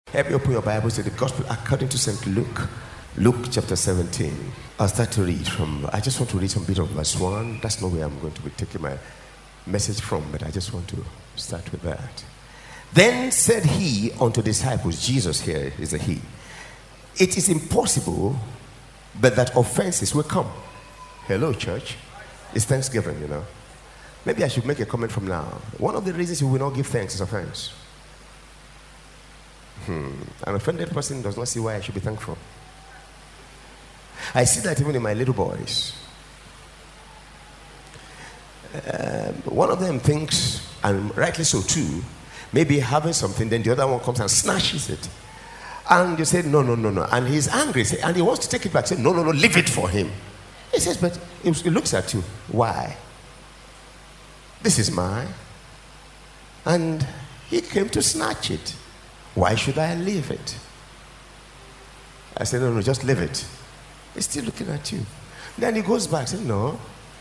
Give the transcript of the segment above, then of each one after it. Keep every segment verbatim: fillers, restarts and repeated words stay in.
Help me open your Bibles to the Gospel according to Saint Luke. Luke chapter seventeen. I'll start to read from, I just want to read some bit of verse one. That's not where I'm going to be taking my message from, but I just want to start with that. Then said he unto the disciples, Jesus here is a he, it is impossible but that offenses will come. Hello, church. It's Thanksgiving, you know. Maybe I should make a comment from now. One of the reasons you will not give thanks is offense. Hmm. An offended person does not see why I should be thankful. I see that even in my little boys. Um, one of them thinks, and rightly so too, maybe having something, then the other one comes and snatches it. And you say, no, no, no, no. And he's angry, and he wants to take it back. Say, no, no, no, leave it for him. He says, but he looks at you. Why? This is mine. And he came to snatch it. Why should I leave it? I said, no, no, just leave it. He's still looking at you. Then he goes back, says, no.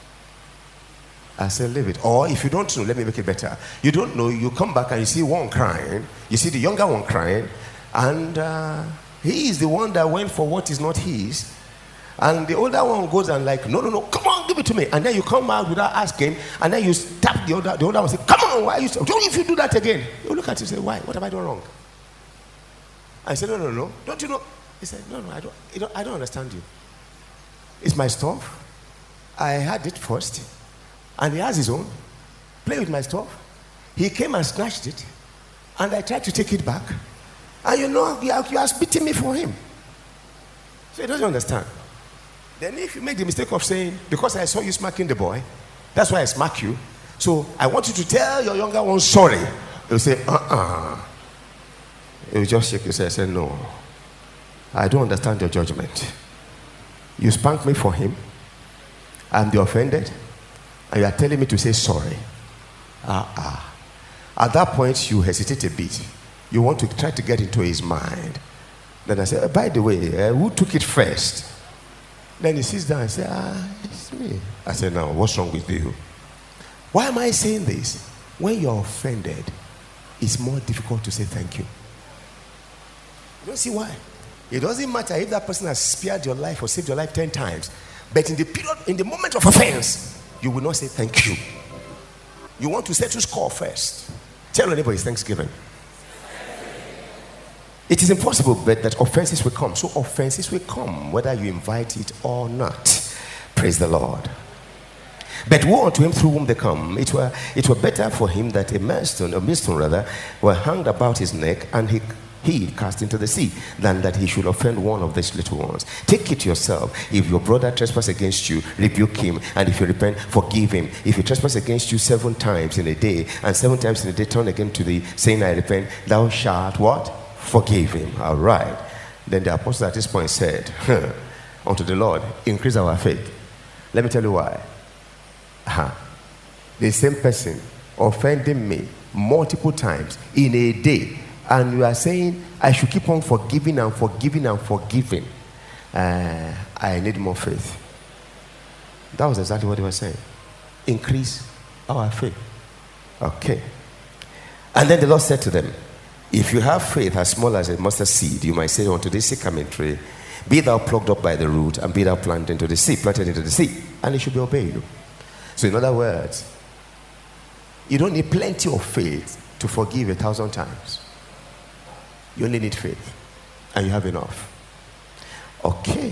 I said, leave it. Or if you don't know, let me make it better. You don't know, you come back and you see one crying, you see the younger one crying, and uh, he is the one that went for what is not his. And the older one goes and like, no, no, no, come on, give it to me. And then you come out without asking, and then you tap the older, the older one and say, come on, why are you so, don't if you do that again. You look at you and say, why? What have I done wrong? I said, no, no, no, don't you know? He said, no, no, I don't, you don't, I don't understand you. It's my stuff. I had it first. And he has his own. Play with my stuff. He came and snatched it. And I tried to take it back. And you know, you are, you are beating me for him. So he doesn't understand. Then if you make the mistake of saying, because I saw you smacking the boy, that's why I smack you. So I want you to tell your younger one sorry. He'll say, uh-uh. He'll just shake his head and say, no. I don't understand your judgment. You spanked me for him. I'm the offended. And you are telling me to say sorry. Uh-uh. At that point, you hesitate a bit. You want to try to get into his mind. Then I say, oh, by the way, uh, who took it first? Then he sits down and says, ah, it's me. I said, now, what's wrong with you? Why am I saying this? When you're offended, it's more difficult to say thank you. You don't see why? It doesn't matter if that person has spared your life or saved your life ten times. But in the period, in the moment of offense, you will not say thank you. You want to settle score first. Tell your neighbor it's Thanksgiving. It is impossible but that offenses will come. So offenses will come whether you invite it or not. Praise the Lord. But woe unto him through whom they come. It were, it were better for him that a millstone, a millstone rather, were hanged about his neck and he he cast into the sea, than that he should offend one of these little ones. Take it yourself. If your brother trespass against you, rebuke him, and if you repent, forgive him. If he trespass against you seven times in a day, and seven times in a day turn again to thee, saying, I repent, thou shalt what? Forgive him. All right. Then the apostle at this point said, unto the Lord, increase our faith. Let me tell you why. Uh-huh. The same person offending me multiple times in a day, and you are saying, I should keep on forgiving and forgiving and forgiving. Uh, I need more faith. That was exactly what they were saying. Increase our faith. Okay. And then the Lord said to them, if you have faith as small as a mustard seed, you might say unto this sycamore tree, be thou plucked up by the root, and be thou planted into the sea, planted into the sea, and it should be obeyed. So in other words, you don't need plenty of faith to forgive a thousand times. You only need faith, and you have enough. Okay.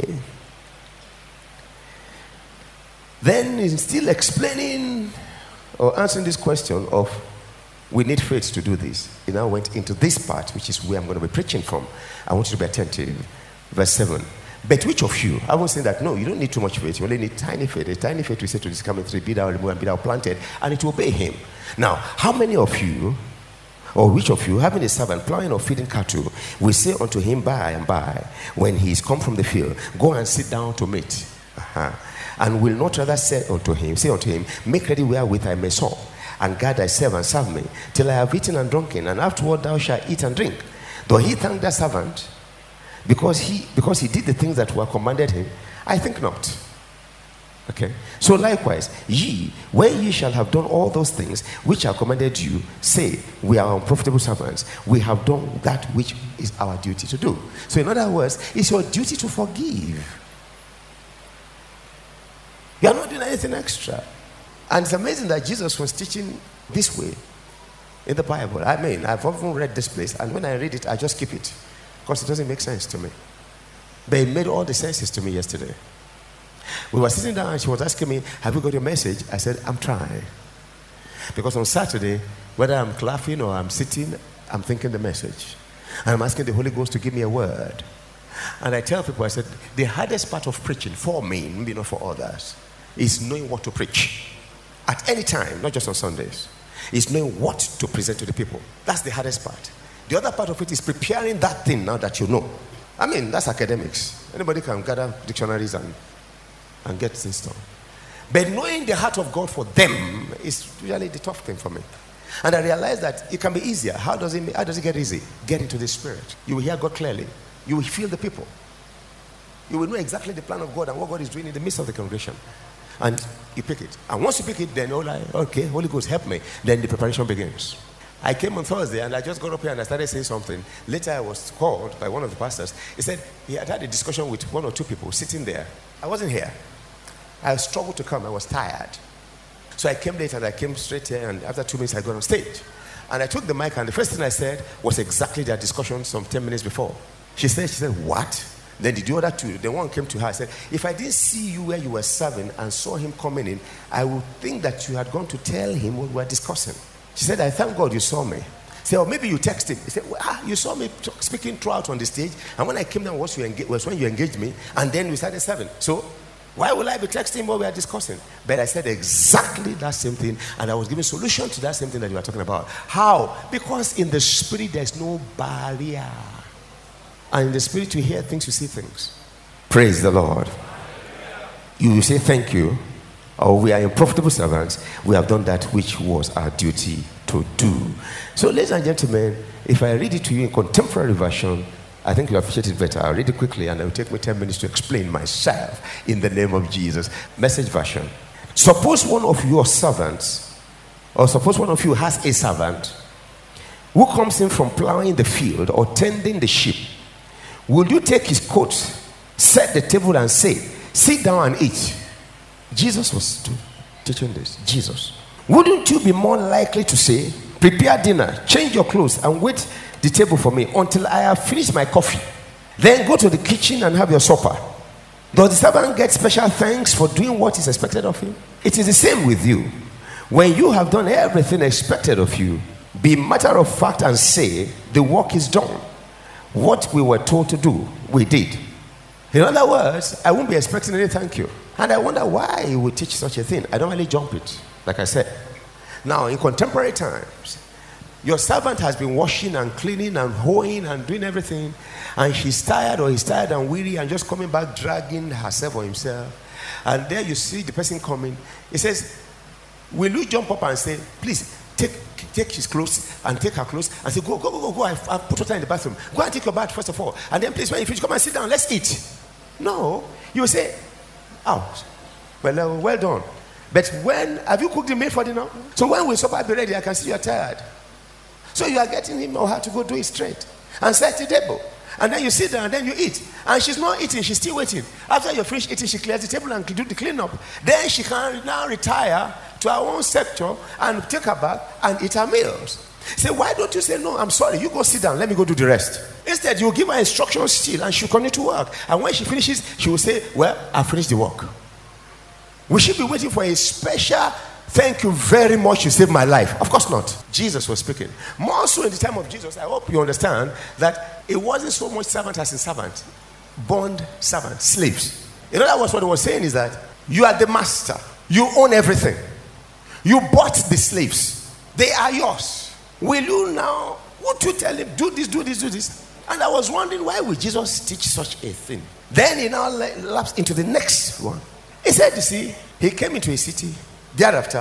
Then he's still explaining or answering this question of we need faith to do this. He now went into this part, which is where I'm going to be preaching from. I want you to be attentive. Verse seven. But which of you? I won't say that, no, you don't need too much faith. You only need tiny faith. A tiny faith we say to this coming tree, be thou removed and be thou planted, and it will obey him. Now, how many of you, or which of you, having a servant plowing or feeding cattle, will say unto him by and by, when he is come from the field, go and sit down to meat? Uh-huh. And will not rather say unto him, say unto him, make ready wherewith I may sup, and guard thyself and serve me, till I have eaten and drunken, and afterward thou shalt eat and drink. Though he thanked that servant, because he because he did the things that were commanded him, I think not. Okay. So likewise, ye, when ye shall have done all those things which are commanded you, say, we are unprofitable servants. We have done that which is our duty to do. So in other words, it's your duty to forgive. You are not doing anything extra. And it's amazing that Jesus was teaching this way in the Bible. I mean, I've often read this place, and when I read it, I just keep it because it doesn't make sense to me. But it made all the senses to me yesterday. We were sitting down and she was asking me, have you got your message? I said, I'm trying. Because on Saturday, whether I'm clapping or I'm sitting, I'm thinking the message. And I'm asking the Holy Ghost to give me a word. And I tell people, I said, the hardest part of preaching for me, maybe not for others, is knowing what to preach. At any time, not just on Sundays. Is knowing what to present to the people. That's the hardest part. The other part of it is preparing that thing now that you know. I mean, that's academics. Anybody can gather dictionaries and and get things done. But knowing the heart of God for them is really the tough thing for me. And I realized that it can be easier. How does it, how does it get easy? Get into the Spirit. You will hear God clearly. You will feel the people. You will know exactly the plan of God and what God is doing in the midst of the congregation. And you pick it. And once you pick it, then, oh, like, okay, Holy Ghost, help me. Then the preparation begins. I came on Thursday and I just got up here and I started saying something. Later I was called by one of the pastors. He said he had had a discussion with one or two people sitting there. I wasn't here. I struggled to come. I was tired. So I came late and I came straight here, and after two minutes I got on stage. And I took the mic, and the first thing I said was exactly their discussion some ten minutes before. She said, she said, what? Then the other two, the one came to her and said, if I didn't see you where you were serving and saw him coming in, I would think that you had gone to tell him what we were discussing. She said, I thank God you saw me. He said, or maybe you texted him. He said, well, ah, you saw me t- speaking throughout on the stage, and when I came down was, you engage- was when you engaged me, and then we started serving. So why will I be texting what we are discussing? But I said exactly that same thing, and I was giving solution to that same thing that you are talking about. How? Because in the Spirit there is no barrier. And in the Spirit you hear things, you see things. Praise the Lord. You will say thank you, or we are unprofitable servants. We have done that which was our duty to do. So ladies and gentlemen, if I read it to you in contemporary version, I think you appreciate it better. I'll read it quickly and it will take me ten minutes to explain myself in the name of Jesus. Message version. Suppose one of your servants, or suppose one of you has a servant who comes in from plowing the field or tending the sheep. Will you take his coat, set the table and say, sit down and eat? Jesus was teaching this. Jesus. Wouldn't you be more likely to say, prepare dinner, change your clothes and wait the table for me until I have finished my coffee? Then go to the kitchen and have your supper. Does the servant get special thanks for doing what is expected of him? It is the same with you. When you have done everything expected of you, be matter of fact and say, the work is done. What we were told to do, we did. In other words, I won't be expecting any thank you. And I wonder why he would teach such a thing. I don't really jump it, like I said. Now, in contemporary times, your servant has been washing and cleaning and hoeing and doing everything, and she's tired or he's tired and weary and just coming back dragging herself or himself. And there you see the person coming. He says, will you jump up and say, please, take take his clothes and take her clothes and say, go, go, go, go, go. I've, I've put water in the bathroom. Go and take your bath first of all. And then please, when you finish, come and sit down. Let's eat. No. You will say, oh, well, uh, well done. But when, have you cooked the meal for dinner? So when we supper be ready, I can see you're tired. So you are getting him or her to go do it straight and set the table. And then you sit down and then you eat. And she's not eating, she's still waiting. After you finish eating, she clears the table and do the cleanup. Then she can now retire to her own sector and take her back and eat her meals. Say, why don't you say, no, I'm sorry, you go sit down, let me go do the rest. Instead, you give her instructions still and she'll continue to work. And when she finishes, she will say, well, I finished the work. We should be waiting for a special thank you very much, you saved my life. Of course not. Jesus was speaking. More so in the time of Jesus, I hope you understand that it wasn't so much servant as a servant. Bond servant, slaves. In other words, what he was saying is that you are the master. You own everything. You bought the slaves. They are yours. Will you now, would you tell him, do this, do this, do this? And I was wondering, why would Jesus teach such a thing? Then he now lapsed into the next one. He said, you see, he came into a city thereafter,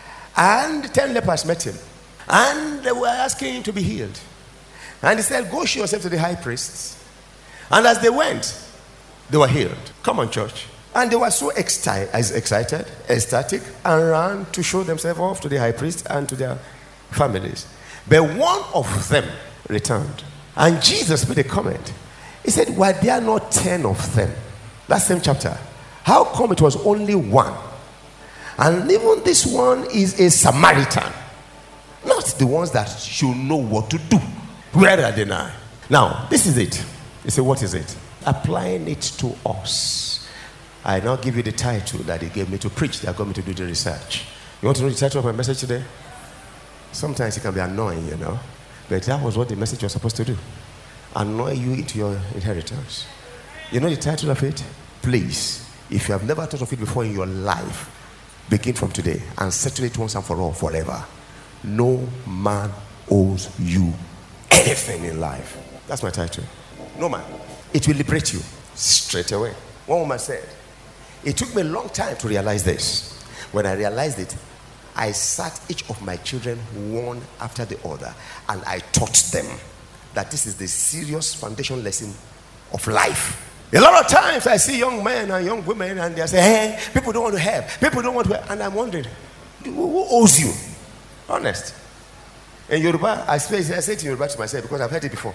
and ten lepers met him, and they were asking him to be healed. And he said, go show yourself to the high priests. And as they went, they were healed. Come on, church. And they were so exci- as excited, ecstatic, and ran to show themselves off to the high priest and to their families. But one of them returned. And Jesus made a comment. He said, were there not ten of them? That same chapter. How come it was only one? And even this one is a Samaritan. Not the ones that should know what to do. Where are they now? Now, this is it. You say, what is it? Applying it to us. I now give you the title that he gave me to preach. They got me to do the research. You want to know the title of my message today? Sometimes it can be annoying, you know. But that was what the message was supposed to do. Annoy you into your inheritance. You know the title of it? Please, if you have never thought of it before in your life, begin from today and settle it once and for all, forever. No man owes you anything in life. That's my title. No man. It will liberate you straight away. One woman said, it took me a long time to realize this. When I realized it, I sat each of my children one after the other and I taught them that this is the serious foundation lesson of life. A lot of times I see young men and young women and they say, hey, people don't want to help. People don't want to help. And I'm wondering, who owes you? Honest. In Yoruba, I say, I say it in Yoruba to myself because I've heard it before.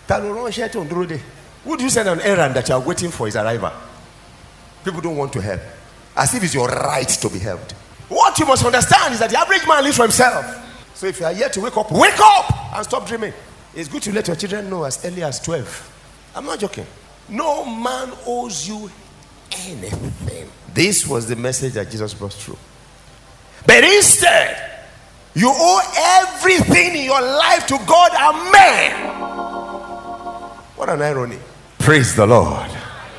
Who do you send an errand that you are waiting for his arrival? People don't want to help. As if it's your right to be helped. What you must understand is that the average man lives for himself. So if you are here to wake up, wake up and stop dreaming. It's good to let your children know as early as twelve. I'm not joking. No man owes you anything. This was the message that Jesus brought through. But instead, you owe everything in your life to God and man. What an irony. Praise the Lord.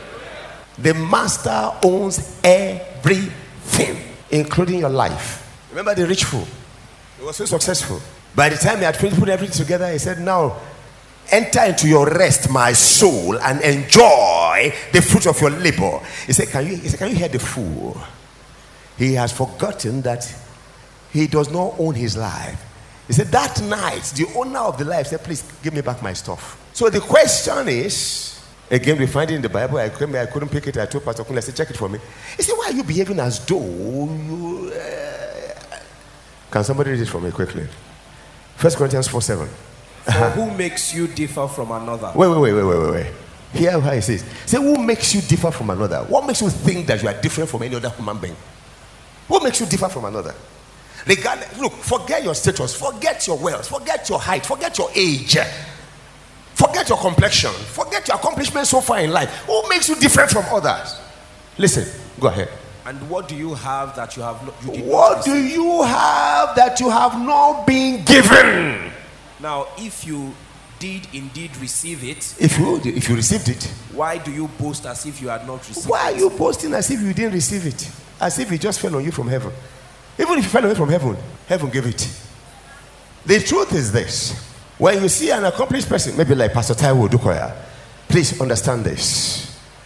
The master owns everything, including your life. Remember the rich fool? He was so successful. By the time he had finished putting everything together, he said, now enter into your rest, my soul, and enjoy the fruit of your labor. He said, can you, he said, can you hear the fool? He has forgotten that he does not own his life. He said, that night, the owner of the life said, please give me back my stuff. So the question is, again, we find it in the Bible. I came here, I couldn't pick it. I told Pastor Kunle, I said, check it for me. He said, why are you behaving as though you... Uh... Can somebody read it for me quickly? First Corinthians four seven. For who makes you differ from another? Wait, wait, wait, wait, wait, wait. Hear how he says. Say, who makes you differ from another? What makes you think that you are different from any other human being? What makes you differ from another? Regardless, look, forget your status, forget your wealth, forget your height, forget your age, forget your complexion, forget your accomplishments so far in life. Who makes you different from others? Listen, go ahead. And what do you have that you have not? You did what not do you have that you have not been given? Now, if you did indeed receive it, if you if you received it, why do you boast as if you had not received it? Why are you boasting as if you didn't receive it? As if it just fell on you from heaven. Even if it fell on you from heaven, heaven gave it. The truth is this: when you see an accomplished person, maybe like Pastor Taiwo Odukoya, please understand this.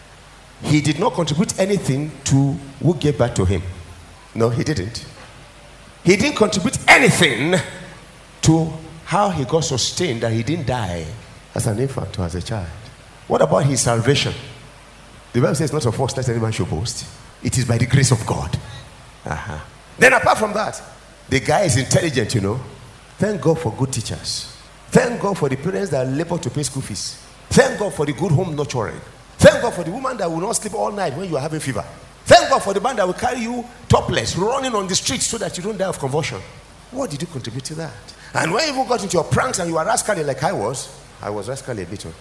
He did not contribute anything to who gave back to him. No, he didn't. He didn't contribute anything to how he got sustained that he didn't die as an infant or as a child. What about his salvation? The Bible says, not of works lest any man should boast. It is by the grace of God. Uh-huh. Then apart from that, the guy is intelligent, you know. Thank God for good teachers. Thank God for the parents that labor to pay school fees. Thank God for the good home nurturing. Thank God for the woman that will not sleep all night when you are having fever. Thank God for the man that will carry you topless, running on the streets so that you don't die of convulsion. What did you contribute to that? And when you even got into your pranks and you were rascally like I was, I was rascally a bit.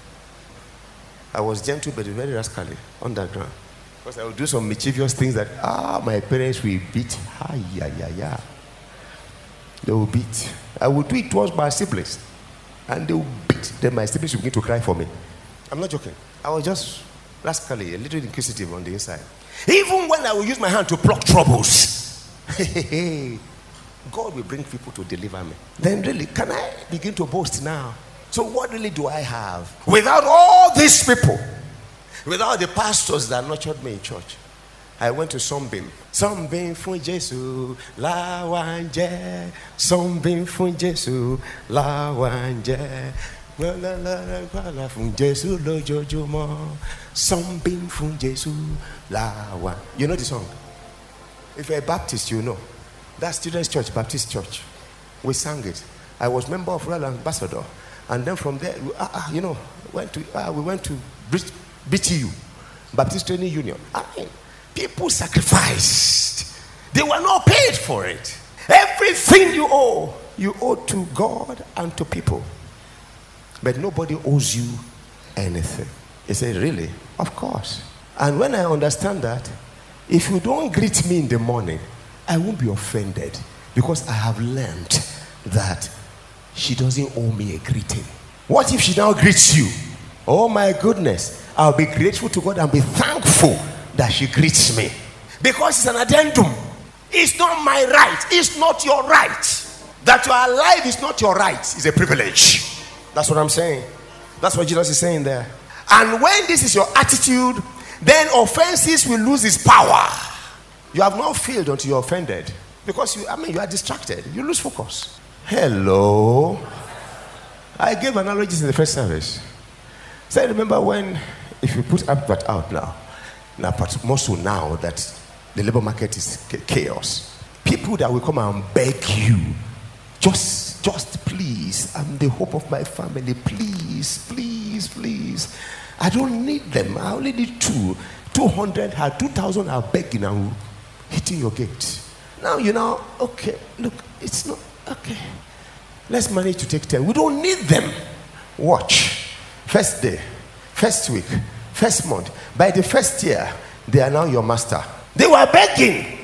I was gentle but very rascally underground. Because I would do some mischievous things that, ah, my parents will beat. Ah, yeah, yeah, yeah. They will beat. I would do it towards my siblings. And they will beat. Then my siblings will begin to cry for me. I'm not joking. I was just rascally, a little inquisitive on the inside. Even when I will use my hand to pluck troubles, God will bring people to deliver me. Then really, can I begin to boast now? So what really do I have? Without all these people, without the pastors that nurtured me in church, I went to Sunbeam. Sunbeam fún Jésù làwa ń jẹ. Sunbeam fún Jésù làwa ń jẹ. You know the song? If you're a Baptist, you know. That's Students' Church, Baptist Church. We sang it. I was member of Royal Ambassador. And then from there, uh, uh, you know, went to, uh, we went to B T U, Baptist Training Union. I mean, people sacrificed. They were not paid for it. Everything you owe, you owe to God and to people. But nobody owes you anything. He said, really? Of course. And when I understand that, if you don't greet me in the morning, I won't be offended, because I have learned that she doesn't owe me a greeting. What if she now greets you? Oh my goodness, I'll be grateful to God and be thankful that she greets me, because it's an addendum. It's not my right. It's not your right. That you are alive is not your right. It's a privilege. That's what I'm saying. That's what Jesus is saying there. And when this is your attitude, then offenses will lose its power. You have not failed until you're offended, because you, I mean, you are distracted. You lose focus. Hello. I gave analogies in the first service. So I remember when, if you put advert out now, now, but more so now that the labor market is chaos, people that will come and beg you, just, just please, I'm the hope of my family, please, please, please. I don't need them. I only need two. two hundred, two thousand are begging and hitting your gate. Now, you know, okay, look, it's not, okay. Let's manage to take ten. We don't need them. Watch. First day, first week, first month. By the first year, they are now your master. They were begging.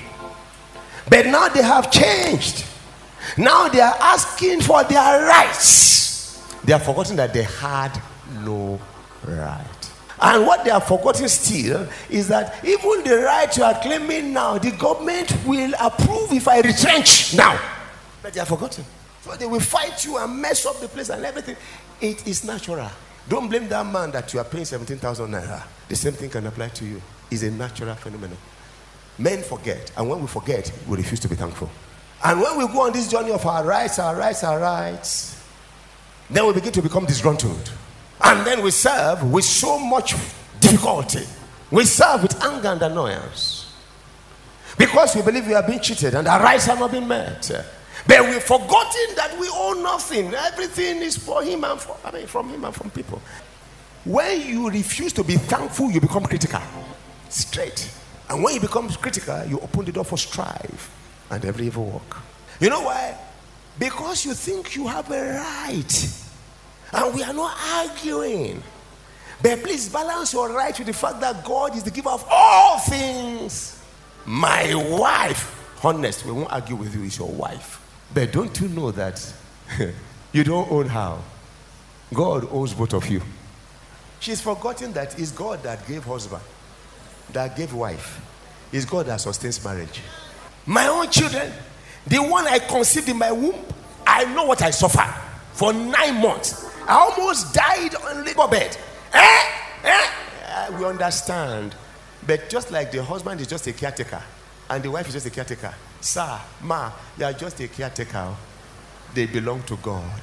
But now they have changed. Now they are asking for their rights. They have forgotten that they had no right. And what they have forgotten still is that even the right you are claiming now, the government will approve if I retrench now. But they have forgotten. So they will fight you and mess up the place and everything. It is natural. Don't blame that man that you are paying seventeen thousand naira. The same thing can apply to you. It's a natural phenomenon. Men forget. And when we forget, we refuse to be thankful. And when we go on this journey of our rights, our rights, our rights, then we begin to become disgruntled. And then we serve with so much difficulty. We serve with anger and annoyance. Because we believe we are being cheated and our rights have not been met. But we've forgotten that we owe nothing. Everything is for him and for, I mean, from him and from people. When you refuse to be thankful, you become critical. Straight. And when you become critical, you open the door for strife and every evil work. You know why? Because you think you have a right. And we are not arguing. But please balance your right with the fact that God is the giver of all things. My wife, honest, we won't argue with you, is your wife. But don't you know that you don't own her? God owes both of you. She's forgotten that it's God that gave husband, that gave wife. It's God that sustains marriage. My own children, the one I conceived in my womb, I know what I suffered for nine months. I almost died on labor bed. Eh? Eh? Uh, we understand. But just like the husband is just a caretaker and the wife is just a caretaker, sir, ma, they are just a caretaker. They belong to God.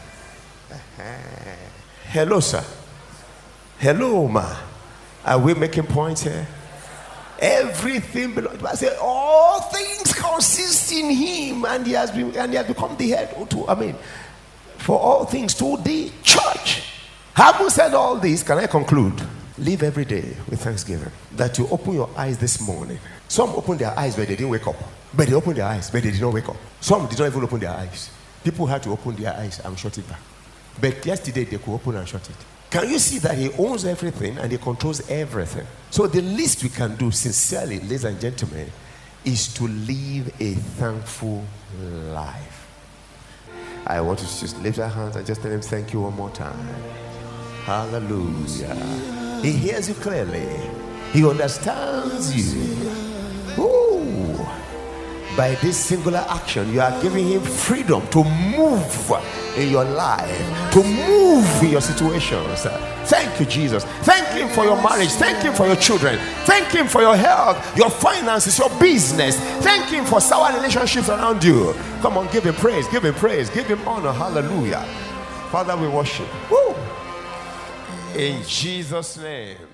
Hello, sir. Hello, ma. Are we making points here? Everything belongs to us. I say all things consist in him, and he has been and he has become the head to, I mean, for all things to the church. Having said all this, can I conclude? Live every day with thanksgiving. That you open your eyes this morning. Some opened their eyes but they didn't wake up. But they opened their eyes but they did not wake up. Some did not even open their eyes. People had to open their eyes and shut it back. But yesterday they could open and shut it. Can you see that he owns everything and he controls everything? So the least we can do, sincerely, ladies and gentlemen, is to live a thankful life. I want to just lift our hands and just tell him thank you one more time. Hallelujah. He hears you clearly. He understands you. Ooh. By this singular action, you are giving him freedom to move in your life, to move in your situations. Thank you, Jesus. Thank him for your marriage. Thank him for your children. Thank him for your health, your finances, your business. Thank him for sour relationships around you. Come on, give him praise, give him praise, give him honor. Hallelujah. Father, we worship. Woo! In Jesus' name.